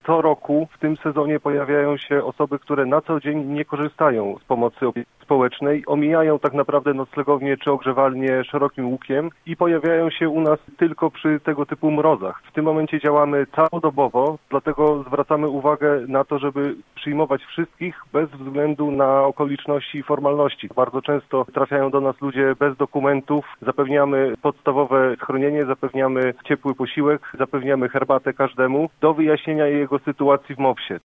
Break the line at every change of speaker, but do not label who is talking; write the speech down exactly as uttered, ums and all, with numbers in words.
co roku w tym sezonie pojawiają się osoby, które na co dzień nie korzystają z pomocy opieki społecznej, omijają tak naprawdę noclegownię czy ogrzewalnię szerokim łukiem i pojawiają się u nas tylko przy tego typu mrozach. W tym momencie działamy całodobowo, dlatego zwracamy uwagę na to, żeby przyjmować wszystkich bez względu na okoliczności i formalności. Bardzo często trafiają do nas ludzie bez dokumentów, zapewniamy podstawowe schronienie, zapewniamy ciepły posiłek, zapewniamy herbatę każdemu do wyjaśnienia jego sytuacji w mopsie.